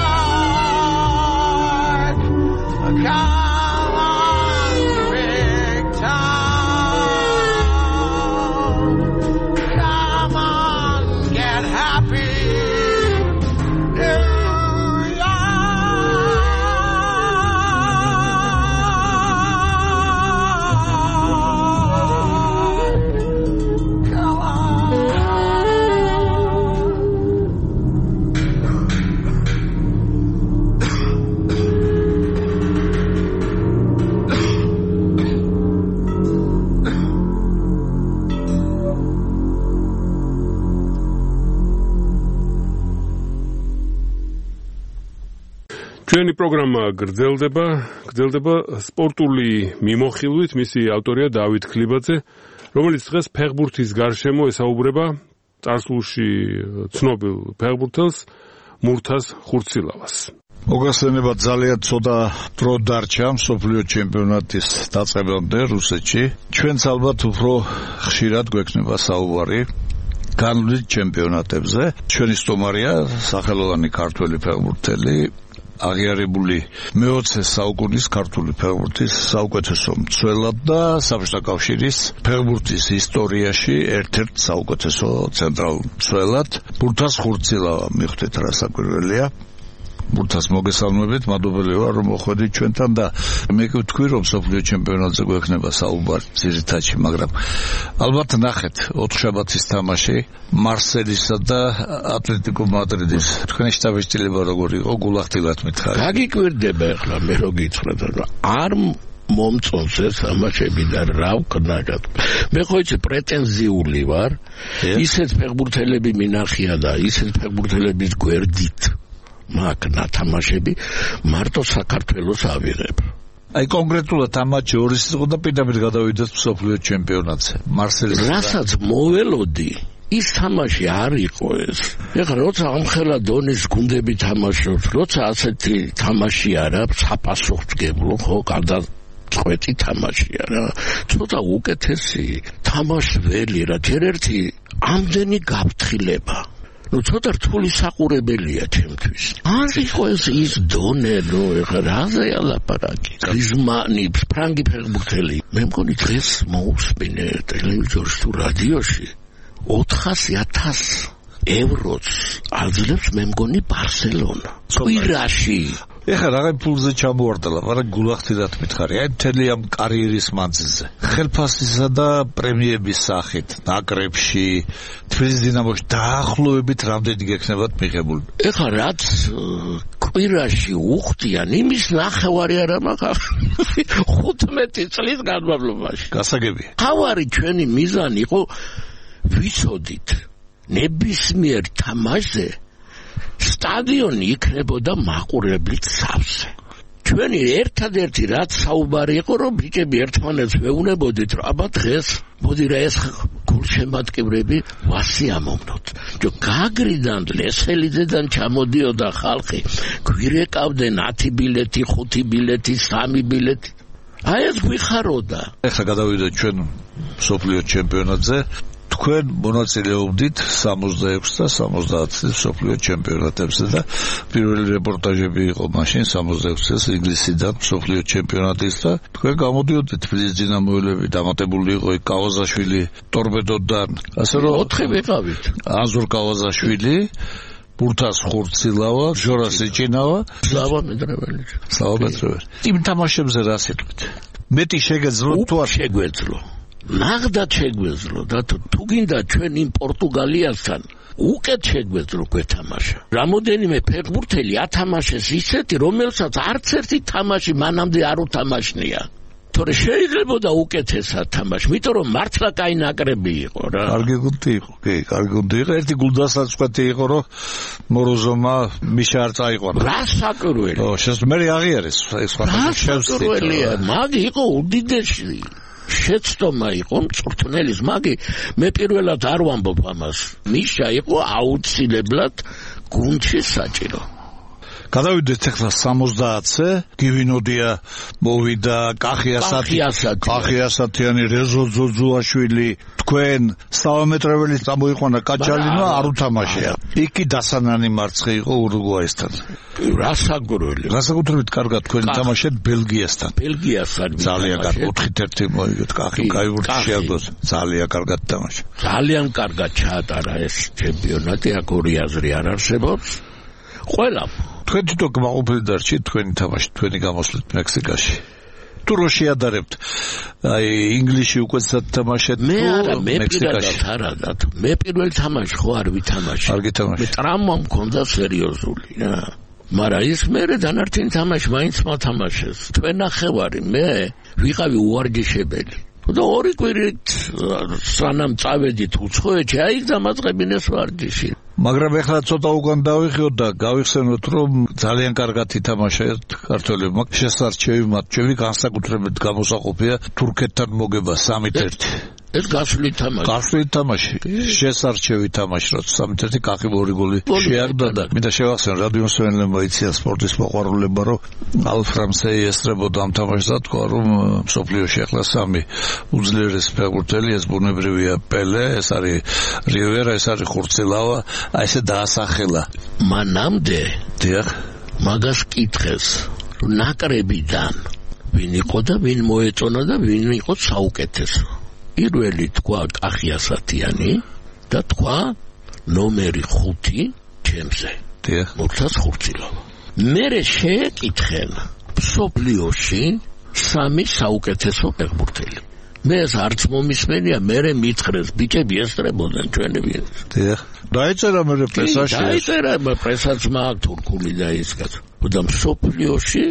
York. Come ჩვენი პროგრამა გრძელდება სპორტული მიმოხილვით, მისი ავტორია დავით ქლიბაძე, რომელიც დღეს ფეხბურთის გარშემო ესაუბრება წარსულში ცნობილ ფეხბურთელს მურთაზ ხურცილავას. მოგესალმებით, ძალიან ცოტა დრო დარჩა მსოფლიო ჩემპიონატის დაწყებამდე რუსეთში. ჩვენც ალბათ უფრო ხშირად გვექნება საუბარი განვლით ჩემპიონატებზე. ჩვენი სტუმარია სახელოვანი ქართველი ფეხბურთელი, აღიარებული მე-20 საუკუნის ქართული ფეხბურთის საუკეთესო მცველად და საბჭოთა კავშირის ფეხბურთის ისტორიაში ერთ-ერთ საუკეთესო ცენტრალურ მცველად. ბურთას ხურცილავა მიხვდეთ რა საკვირველია. ბურთას მოგესალმებით, მადლობელი ვარ რომ მოხვედით ჩვენთან და მე ვთქვი რომ მსოფლიო ჩემპიონატზე გვექნება საუბარი ძირითადში, მაგრამ ალბათ ნახეთ 4 შაბათის თამაში მარსელისა და ატლეტიკო მადრიდის. თქვენი შტაბის-ჭილება როგორი იყო, გულახდილად მითხარი. გაგიკვირდება ახლა მე რო გითხრათ რომ არ მომწონს ეს თამაშები და რა ვკნაგად. მე ხო იცი პრეტენზიული ვარ, ისეთ ფეხბურთელები მინახია და ისეთ ფეხბურთელების გვერდით მაგ თამაშები მარტო საქართველოს ავიღებ. აი კონკრეტულად ამ მატჩი ორის იყო და პირდაპირ გადავიდეთ მსოფლიო ჩემპიონატზე. მარსელის რასაც მოველოდი ის თამაში არ იყო ეს. ეხლა როცა ამხელა დონის გუნდები თამაშობს, როცა ასეთი თამაში არა, საფასუხსგებლო ხო გადაწყვეტი თამაშია რა. ცოტა უკეთესი თამაშველი რა, ერთ-ერთი ამდენი გაფრთხილება. ცოტა რთული საყურებელია ჩემთვის. არ იყო ის დონე, ეხლა რაზე ალაპარაკი. გრიზმანი, ფრანგი ფეხბურთელი. მე მგონი დღეს მოусმინე ტელევიზორში თუ რადიოში 400,000 ევროც აძლევს მე მგონი ბარსელონა. კვირაში. ეხლა რაღაც ფულზე ჩამოვარდალა, მაგრამ გულახდილად მითხარი, აი მთელი ამ კარიერის მანძილზე. ხელფასისა და პრემიების სახით, ნაკრებში, თბილისის დინამოში დაახლოებით რამდენი გექნებათ მიღებული? ეხლა რაც კვირაში უხდიან, იმის ნახევარი არა მაქვს 15 წლის განმავლობაში. გასაგებია. თავარი ჩვენი მიზანი იყო ვიცოდით ნებისმიერ თამაშზე სტადიონი იქნებოდა მაყურებლით სავსე. ჩვენი ერთადერთი რაც საუბარი იყო რომ ბიჭები ერთმანეთს ვეუბნებოდით რომ აბა დღეს მოდი რა ეს გულშემატკივრები ვასიამოვნოთ. გაგრიდან ლესელიძედან ჩამოდიოდა ხალხი, გვირეკავდნენ 10 ბილეთი, 5 ბილეთი, 3 ბილეთი. აი ეს გვიხაროდა. ეხლა გადავიდეთ ჩვენ მსოფლიო ჩემპიონატზე. თქვენ მონაწილეობდით 66 და 70 წლის მსოფლიო ჩემპიონატებზე და პირველი რეპორტაჟები იყო მაშინ 66 წელს ინგლისიდან მსოფლიო ჩემპიონატის და თქვენ გამოდიოდით თბილისის დინამოელები, დამატებული იყო კავაზაშვილი ტორპედოდან, ასე რომ 4 ვიყავით. აზურ კავაზაშვილი, ბურთას ხურცილავა, ჟორა სიჭინავა, სლავა მეტრეველი. იმ თამაშებზე რა სიტყვით? მეტი შეგეძლო თუ არ შეგვეძლო? ნახდათ შეგვეძლო და თუ გინდა ჩვენ იმ პორტუგალიასთან უკეთ შეგვეძლო გვეთამაშა. რამოდენიმე ფეხბურთელი ათამაშეს ისეთი, რომელსაც არც ერთი თამაში მანამდე არ უთამაშნია. თორე შეიძლებოდა უკეთესად თამაში, იმიტომ რომ მართლა კაი ნაკრები იყო რა. კარგი გუნდი იყო, კი, კარგი გუნდი იყო. ერთი გულდასაწყვეტი იყო, რომ მოროზოვმა მიშა არ წაიყვანა. რა საკვირველი. მე აღიარეს ეს სხვა საკვირველია, მაგ იყო უდიდესი შეცდომა იყო მწვრთნელის, მაგი მე პირველად არ ვამბობ ამას. მიშა იყო აუცილებლად გუნდში საჭირო. გადავიდეთ ახლა 70-ზე, გივინოდია მოვიდა, კახიასათიანი, რეზო ძოძუაშვილი, თქვენ სტავამეტრეველი წამოიყვანა კაჭალინა, არ უთამაშია. იქი დასანანი მარცხი იყო ურუგვაისთან. რასაკუთრებით კარგად თქვენ თამაშეთ ბელგიასთან. ძალიან კარგი 4-1 მოიგეთ, კახი გაიურჩა შეაგდოს. ძალიან კარგად თამაშა. ძალიან კარგად ჩაატარა ეს ჩემპიონატი, აქ ორი აზრი არ არსებობს. ყველა თქვენ თვითონ გმაყოფილი დარჩით თქვენი თამაში, თქვენი გამოსვლით მექსიკაში. თუ რო შეადარებთ, აი ინგლისში უკეთესად თამაშეთ თუ მექსიკაში? მე პირველ თამაში ხო არ ვითამაშე. არ გითამაშე. მე ტრამვა მქონდა სერიოზული რა. მაგრამ ის მერე დანარჩენი თამაში მაინც მათამაშეს. თქვენ ნახევარი მე ვიყავი უარგიშებელი. და ორი კვირით სანამ წავედით უცხოეთში, აი დამაწყებინეს ვარჯიში. მაგრამ ეხლა ცოტა უკან დავიხიოთ და გავიხსენოთ, რომ ძალიან კარგად ითამაშეთ ქართველებმა. შესარჩევი მატჩები განსაკუთრებით გამოსაყოფია თურქეთთან მოგება 3-1. ეს გასული თამაში. შესარჩევი თამაში, როცა 3-1 კაკი 2 გოლი შეაგდა და მინდა შევახსენო რადიოსმენელებმა იციან სპორტის მოყვარულებმა, რომ ალფ რამსეი ესწრებოდა ამ თამაშს და თქვა, რომ მსოფლიოში ახლა 3 უძლიერესი ფეხბურთელი, ეს ბუნებრივია პელე, ეს არის რივერა, ეს არის ხურცილავა, აი ესე დაასახელა. მანამდე დიახ, მაგას კითხეს, რომ ნაკრებიდან ვინ იყო და ვინ მოეწონა და ვინ იყო საუკეთესო. პირველი თქვა კახიასათიანი და თქვა ნომერი 5 ჩემზე. დიახ, მურთას ხურცილავა. მერე შეეკითხენ მსოფლიოში 3 საუკეთესო ფეხბურთელი. მე ეს არც მომისმენია, მერე მითხრეს ბიჭები ესწრებოდნენ ჩვენები. დიახ. დაიწერა მერე პრესაში. დაიწერა პრესაც მაგ თურქული და ის კაც. და მსოფლიოში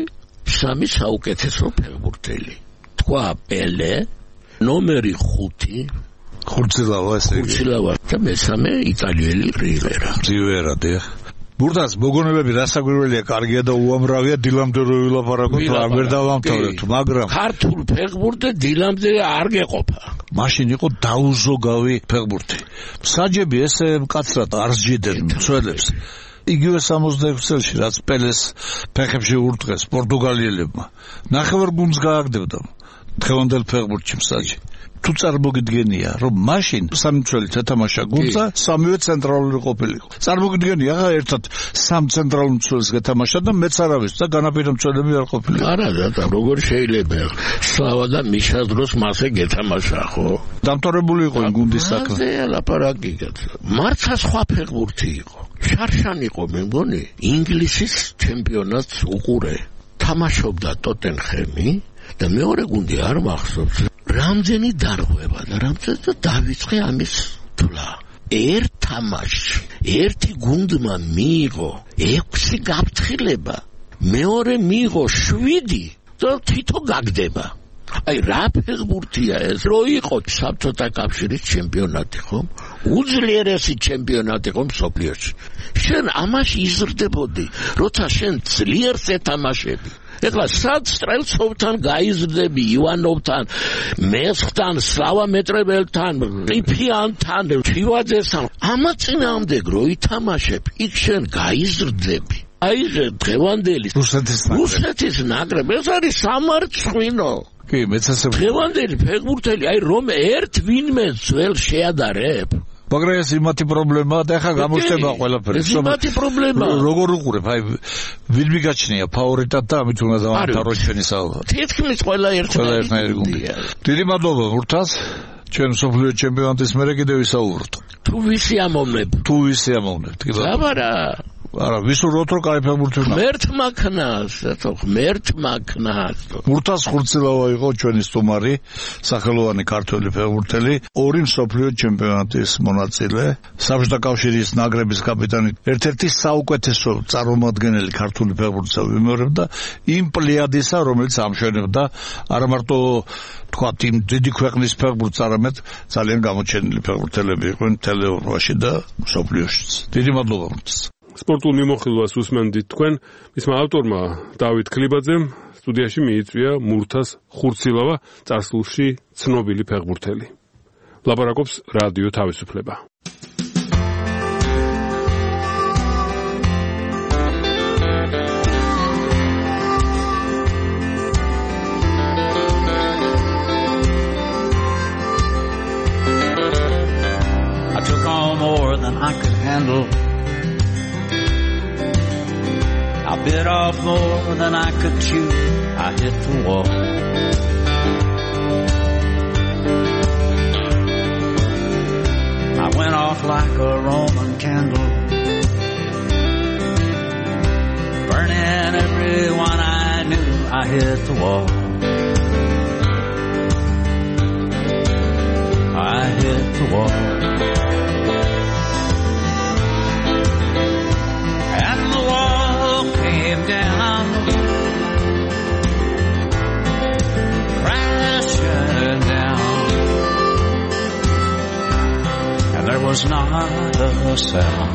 3 საუკეთესო ფეხბურთელი. თქვა პელე, ნომერი 5 ხურცილავა ესე იგი. ხურცილავა და მესამე იტალიელი რივერა. დიახ. ბურთას მოგონებები რასაკვირველია, კარგია და უამრავია, დილამდე რო ვილაპარაკოთ, არ დავამთავრებთ, მაგრამ ქართულ ფეხბურთზე დილამდე არ გეყოფა. მაშინ იყო დაუზოგავი ფეხბურთი. საჯები ესე მკაცრად არ სჯიდნენ მცველებს. იგივე 66 წელში რაც პელეს ფეხებში ურტყეს პორტუგალიელებმა. ნახევარგუნდს გააგდებდა დღევანდელ ფეხბურთში მსაჯი. თუ წარმოგიდგენია, რომ მაშინ 3 მცველი თამაშა გუნდსა, 3-ვე ცენტრალური ყოფილიყო. წარმოგიდგენია, ახლა ერთად 3 ცენტრალურ მცველს გეთამაშა და მეც არავის და განაპირა მცველები არ ყოფილიყო. არა, და როგორ შეიძლება? სლავა და მიშას დროს მასე გეთამაშა, ხო? დამთავრებული იყო გუნდის საქმე. ასე ლაპარაკი კაცო. მარცა სხვა ფეხბურთი იყო. შარშან იყო, მე მგონი, ინგლისის ჩემპიონატს უყურე. თამაშობდა ტოტენჰემი და მეორე გუნდი არ მახსოვს. რამდენი დარღვევა და რამდენი და დავიწყე ამის თვლა. ერთ თამაშში ერთი გუნდმა მიიღო 6 გაფრთხილება, მეორე მიიღო 7 და თითო გაგდება. აი რა ფეხბურთია ეს, რო იყო საბჭოთა კავშირის ჩემპიონატი, ხო? უძლიერესი ჩემპიონატი ხო მსოფლიოში. შენ ამაში იზრდებოდი, როცა შენ ძლიერს ეთამაშები. ეხლა სად სტრელცოვთან გაიზრდები, ივანოვთან, მესხთან, სლავა მეტრებელთან, ყიფიანთან, ჩივაძესთან. ამა წინააღმდეგ რო ითამაშებ, იქ შენ გაიზრდები. აი დღევანდელი რუსეთის ნაკრები, ეს არის სამარცხვინო. კი, მეც ასე დღევანდელი ფეხბურთელი, აი რომ ერთ ვინმე ძველ შეადარებ. მაგრამ ეს იმათი პრობლემაა და ახლა გამოჩნდება ყველაფერი. ეს იმათი პრობლემაა. როგორ უყურებ? აი ვინ მიგაჩნია ფავორიტად და ამით უნდა დავამთავროთ ჩვენი საუბარი. თითქმის ყველა ერთნაირი გუნდია. დიდი მადლობა ვურთას. ჩვენ მსოფლიო ჩემპიონატის მერე კიდევ ვისაუბროთ. თუ ვისი ამოვნებ? კი ბაბარა. არა, ვისურვოთ რომ კაი ფეხბურთი უნდა. ღმერთმაქნას. ვურთას ხურცილავა იყო ჩვენი სტუმარი, სახელოვანი ქართველი ფეხბურთელი, 2 მსოფლიო ჩემპიონატის მონაწილე, საბჭოთა კავშირის ნაკრების კაპიტანი, ერთ-ერთი საუკეთესო წარმომადგენელი ქართული ფეხბურთისა ვიმეორებდა იმ პლიადისა, რომელიც ამშვენებდა არა მარტო თქვათ იმ დიდი ქვეყნის ფეხბურთს, არამედ ძალიან გამოჩენილი ფეხბურთელები იყვნენ მთელ ევროპაში და მსოფლიოშიც. დიდი მადლობა ვურთას. სპორტულ მიმოხილვას უსმენდით თქვენ, მისმა ავტორმა დავით ქლიბაძემ სტუდიაში მიიწვია მურთას ხურცილავა, წარსულში ცნობილი ფეხბურთელი. ლაპარაკობს რადიო თავისუფლება. I took on more than I could handle. I bit off more than I could chew. I hit the wall. I went off like a Roman candle, burning everyone I knew. I hit the wall. I hit the wall. And the wall came down, crashing down, and there was not a sound.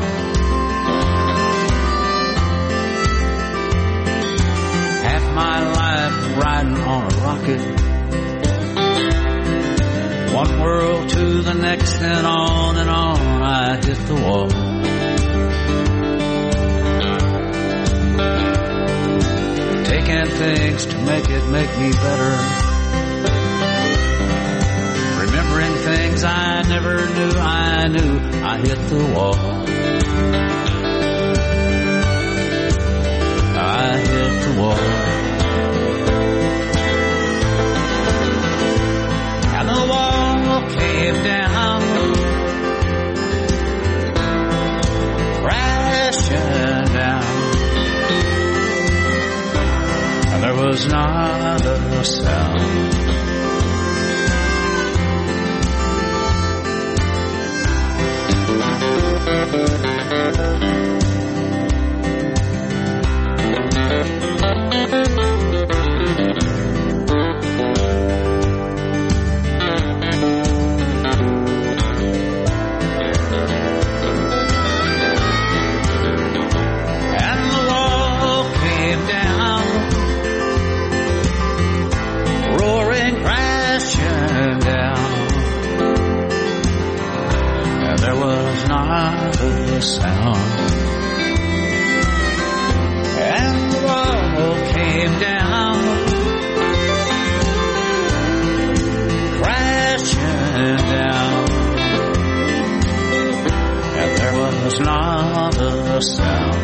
Half my life riding on a rocket, one world to the next, and on I hit the wall. Taking things to make me better, remembering things I never knew. I hit the wall. I hit the wall. And the wall came down, crashing down, and there was not a sound. Sound, and the wall came down, crashing down, and there was not a sound.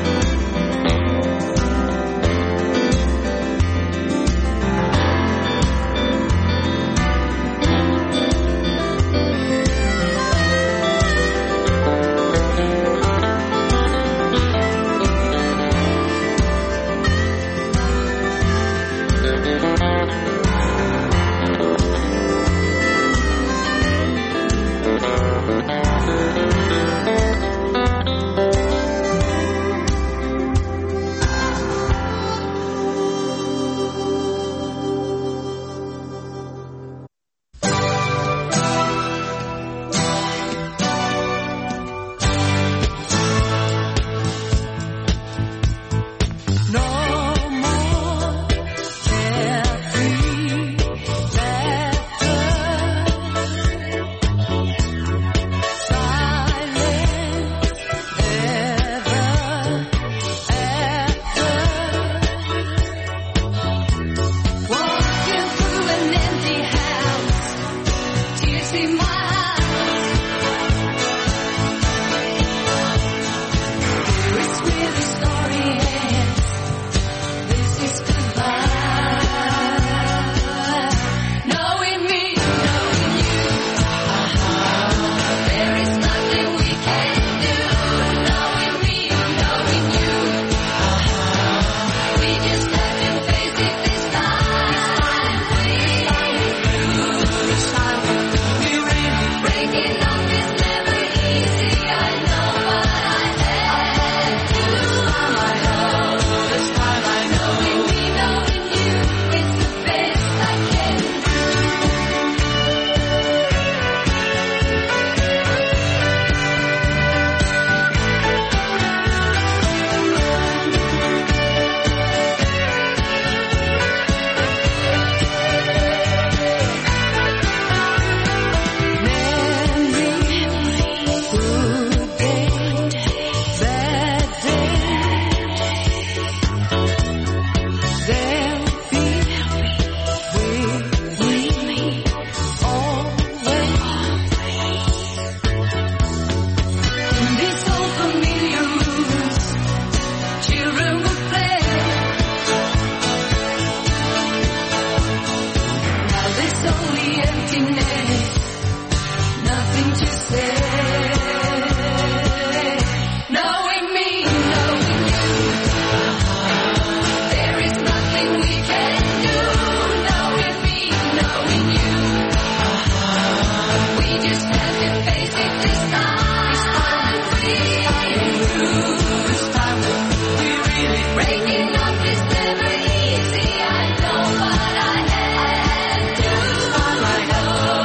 Breaking up is never easy. I know what I had to.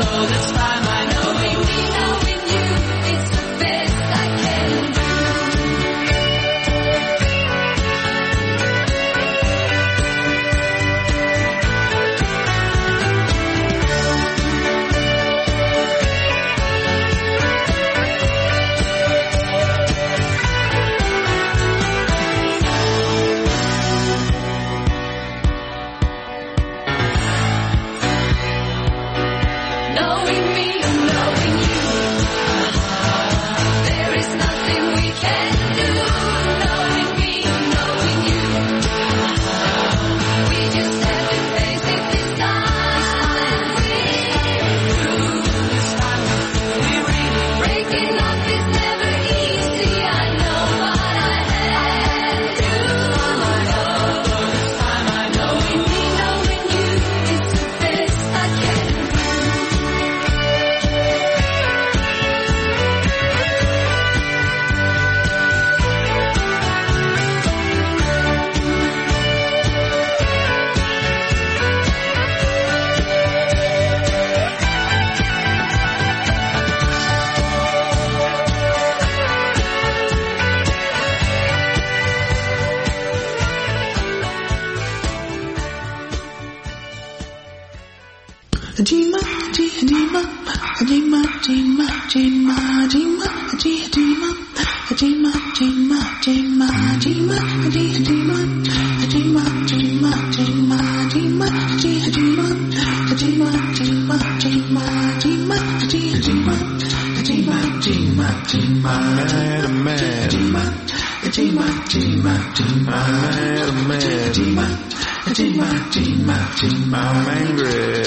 I'm angry.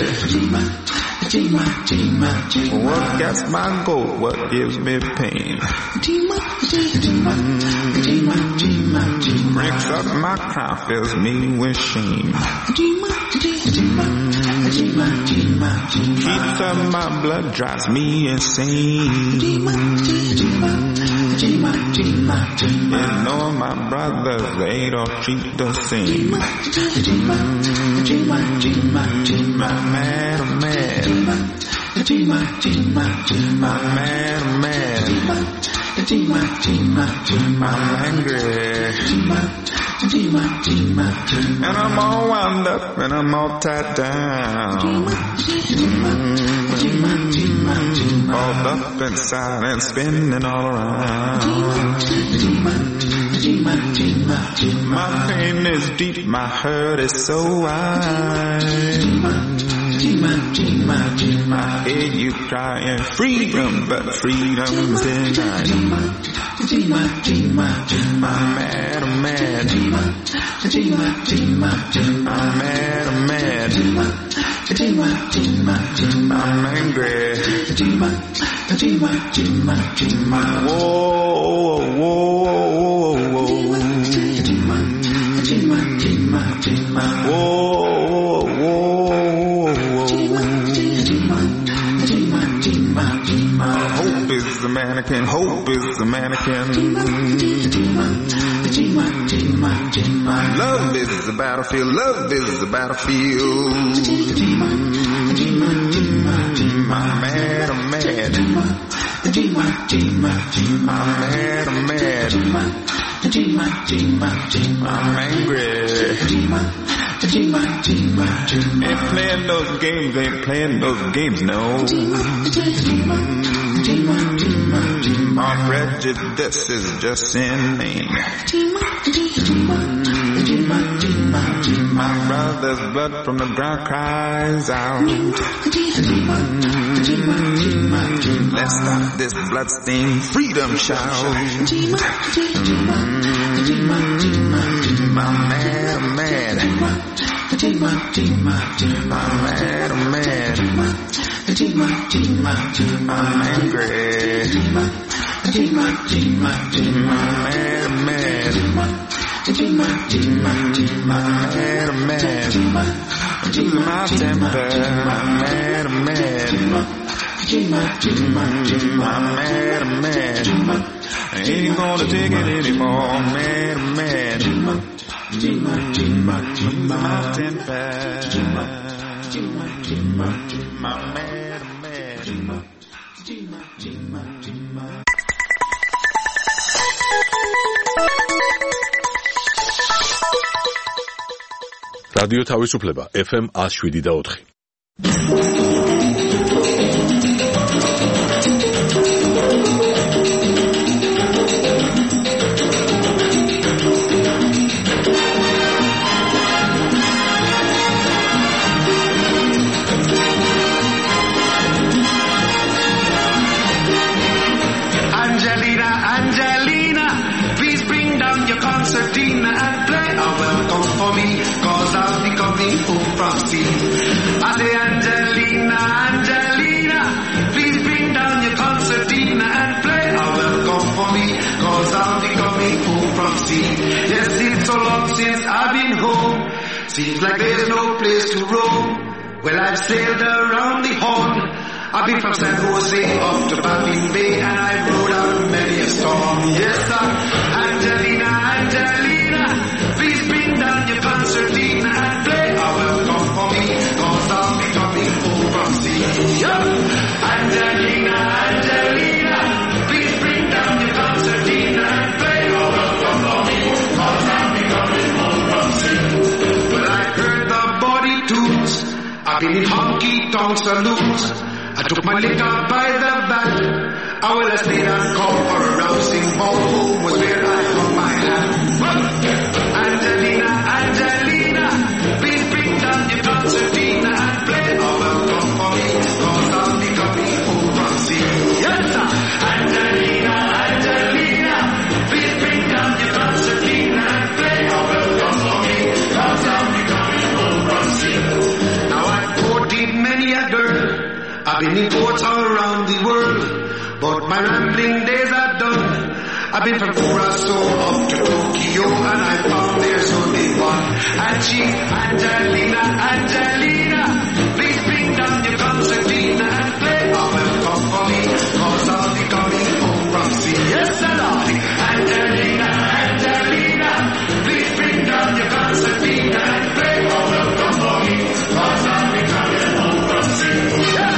What gets my goat? What gives me pain? Breaks up my crown, fills me with shame. Heats up my blood, drives me insane. And all my brothers, they don't treat the same. I'm mad, I'm mad. I'm mad, I'm mad. I'm angry. And I'm all wound up and I'm all tied down. All up inside and spinning all around. My pain is deep, my hurt is so wide. I hear you crying freedom, but freedom's denied. I'm mad, I'm mad. I'm mad, I'm mad. I'm angry. Whoa, whoa, whoa. Hope is the mannequin, hope is the mannequin. Love is the battlefield, love is the battlefield. I'm mad, I'm mad. I'm mad, I'm mad. I'm angry. Ain't playing those games, ain't playing those games, no. Our prejudice is just inane. My brother's blood from the ground cries out. Let's stop this bloodstained freedom shout. I'm mad, I'm mad. I'm mad, I'm mad. I'm angry. I'm mad, I'm mad. I'm mad, I'm mad. I'm losing my temper. I'm mad, I'm mad. I'm mad, I'm mad. I ain't gonna take it anymore. I'm mad, I'm mad. I'm losing my temper. I'm mad, I'm mad. რადიო თავისუფლება FM 107.4. Angelina, Angelina, please bring down your concertina and play a welcome for me, 'cause I'll be coming home from sea. I say, Angelina, Angelina, please bring down your concertina and play a welcome for me, 'cause I'll be coming home from sea. Yes, it's so long since I've been home, seems like there's no place to roam. Well, I've sailed around the Horn, I've been from San Jose up to Baffin Bay, and I've rode out many a storm. Yes, sir. Angelina, Angelina, please bring down your concertina and play a welcome for me, 'cause I'll be coming home from sea. Yeah. Angelina, Angelina, please bring down your concertina and play a welcome for me, 'cause I'll be coming home from sea. Well, I heard the body tunes, I been in honky-tonk saloons. I took my liquor by the bag. I will have stayed and called for a rousing ball. Home was where I hung my hat. Angelina, Angelina, please bring down your concertina and play a welcome for me, cause I'll be coming home from sea. Yes, sir. Angelina, Angelina, please bring down your concertina and play a welcome for me, cause I'll be coming home from sea. Now I've courted many a girl, I've been in ports all around the world, but my rambling days are done. I've been from Curacao up to Tokyo, and I found there's only one. And she's Angelina, Angelina, please bring down your concertina and play a welcome for me, cause I'll be coming home from sea. Yes, darling. Angelina, Angelina, please bring down your concertina and play a welcome for me, cause I'll be coming home from sea. Yes,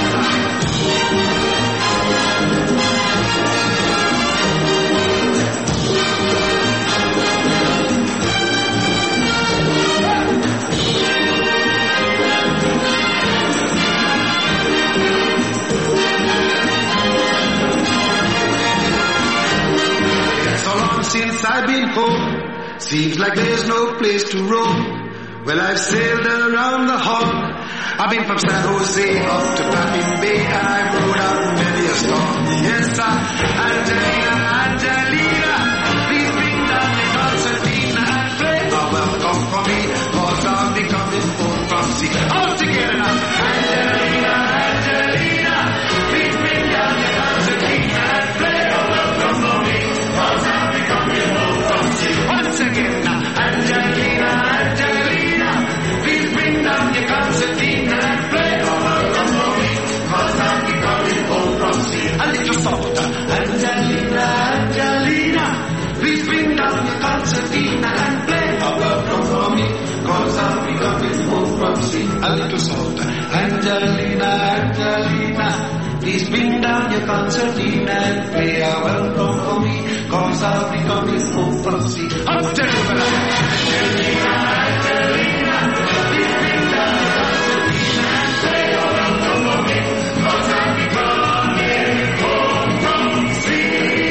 since I've been home, seems like there's no place to roam. Well, I've sailed around the horn. I've been from San Jose up to Baffin Bay, and I've rode out many a storm. Yes, sir. Angelina, Angelina, please bring down the concertina and play a welcome for me, cause I'll be coming home from sea. All together now. Angelina, Angelina, please bring down the concertina and play a welcome for me, cause I'll be coming home from sea. Once again now. Angelina, Angelina, please bring down your concertina and play a welcome for me, cause I'll be coming home from sea. A little softer. Angelina, Angelina, please bring down your concertina and play a welcome for me, cause I'll be coming home from sea. A little softer. Angelina, Angelina, please bring down your concertina and play a welcome for me, cause I'll be coming home from sea. Up to Angelina, Angelina, please bring down your concertina and play a welcome for me, cause I'll be coming home from sea.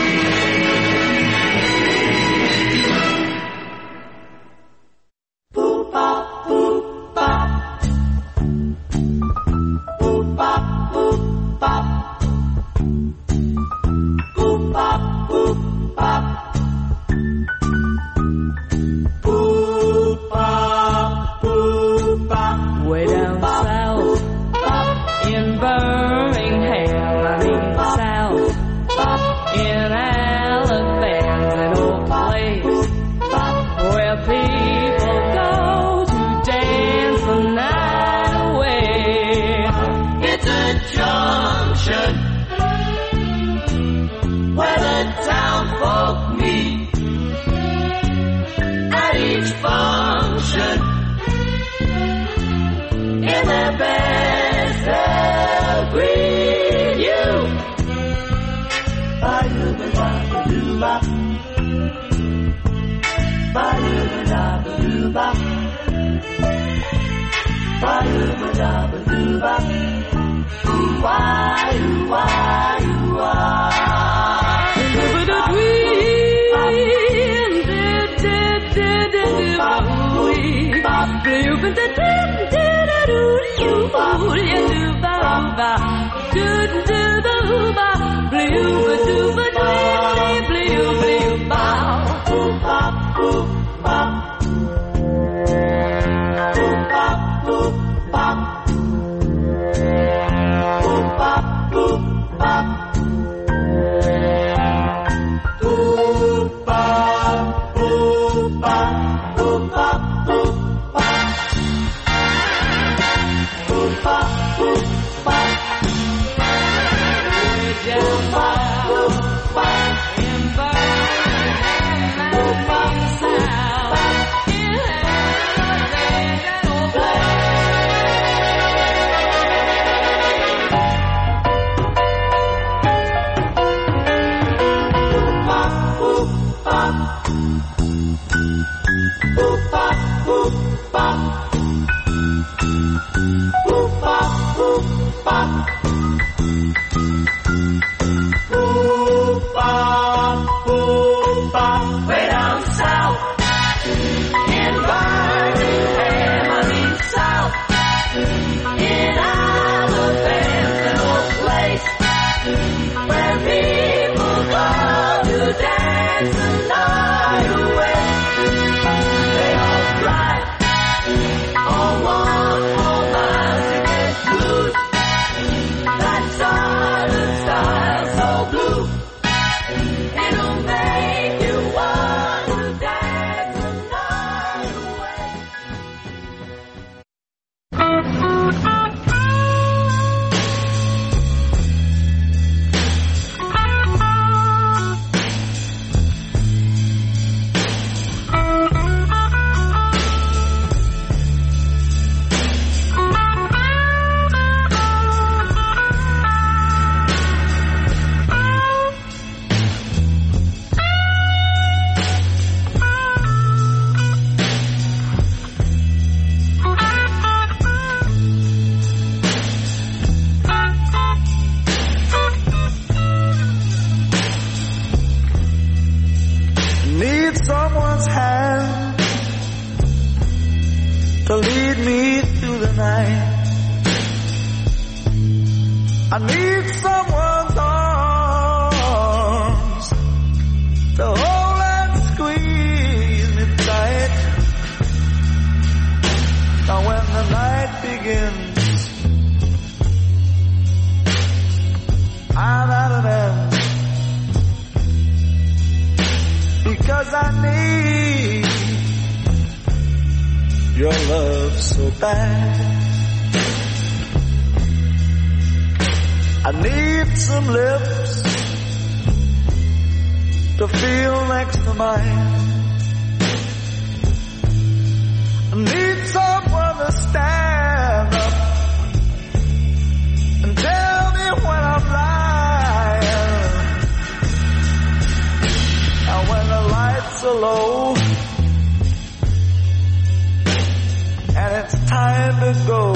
Boop bop, boop bop. Boop bop, boop bop. Boop bop, boop bop. Boop bop, boop bop. Way down south, in Birmingham, I mean south, in Alabama, an old place where people go to dance the night away. It's a junction where the town folk meet at each function. In their best they'll greet you. Ba-doo-ba-da-ba-doo-ba. Ba-doo-ba-da-ba-doo-ba. Ba-doo-ba-da-ba-doo-ba. Ooh-wah, ooh-wah, ooh-wah. Down Way down south in Birmingham, I mean south in Alabama, an old place where people go to dance the night away. They all drive on one whole mile to get blues. That southern style so blue, it'll make you want to dance the night away. Need someone's hand to lead me through the night. I need someone's arms to hold and squeeze me tight. Now when the night begins, I'm at an end. Because I need your love so bad. I need some lips to feel next to mine. I need someone to stand up and tell me when I'm lying. And when the lights are low and it's time to go,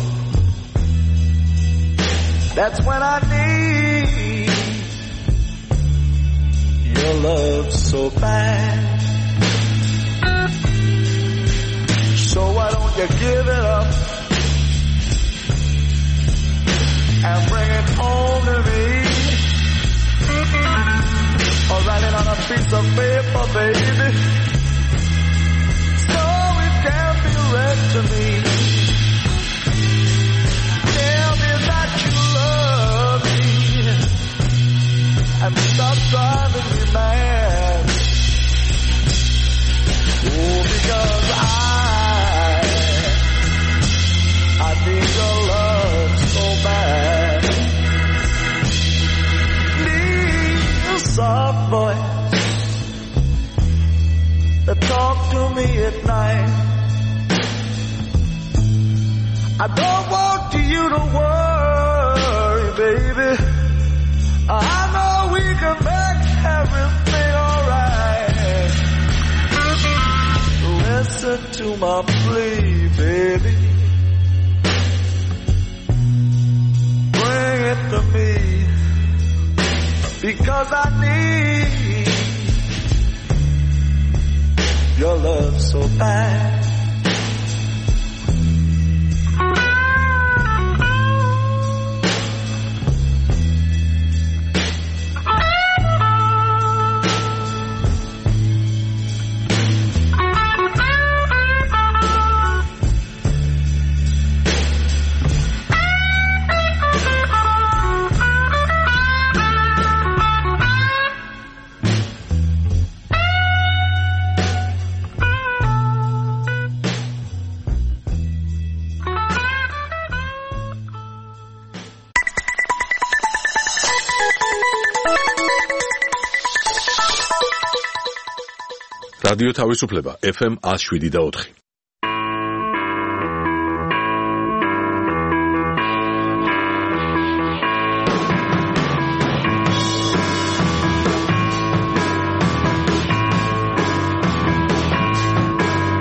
that's when I need your love so bad. So why don't you give it up and bring it home to me? Or write it on a piece of paper, baby, so it can be read to me. Tell me that you love me and stop driving me mad. Oh, because I need your love so bad. Soft voice that talk to me at night. I don't want you to worry, baby. I know we can make everything alright. Listen to my plea, baby. Bring it to me. Because I need your love so bad. რადიო თავისუფლება FM 107.4.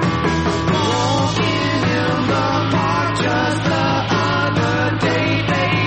Walking in the park just the other day, baby.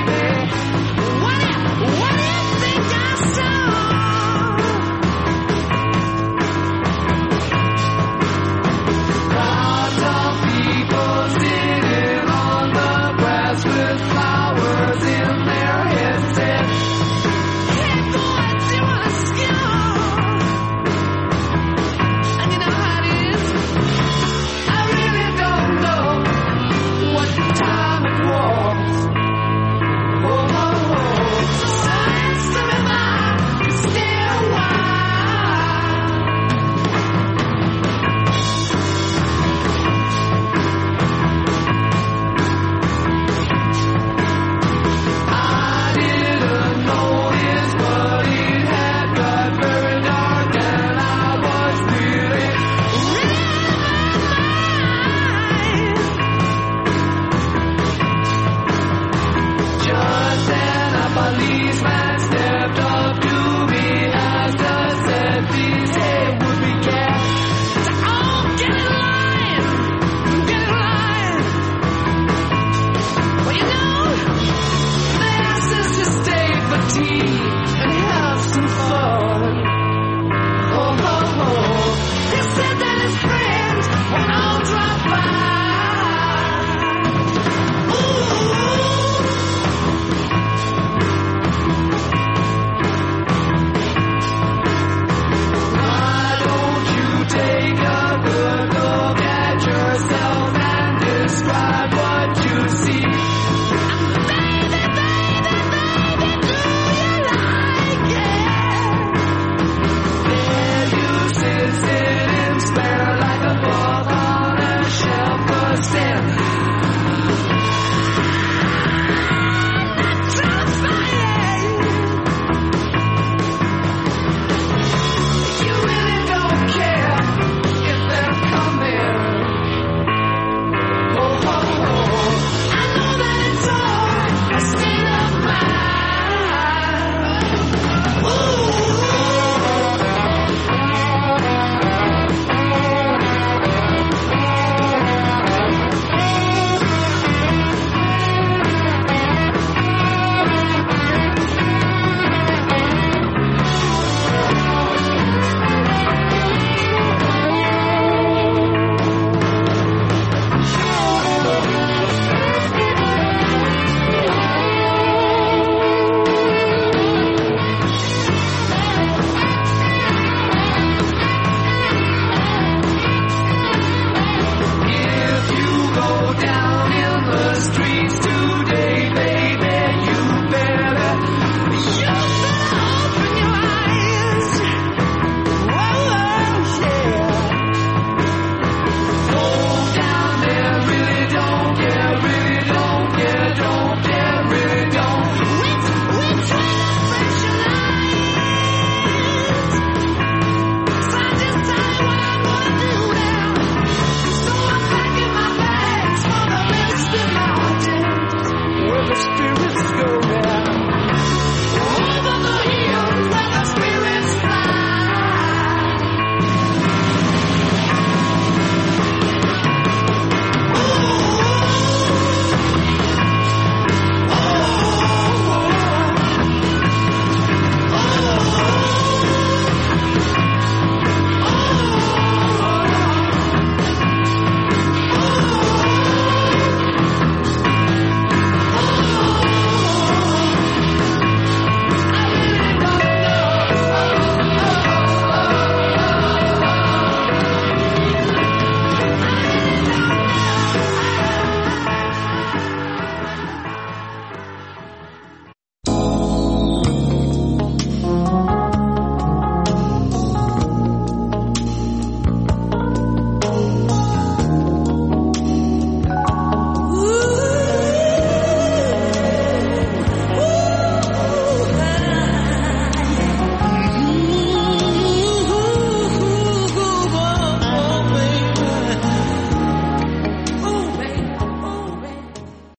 spirits go.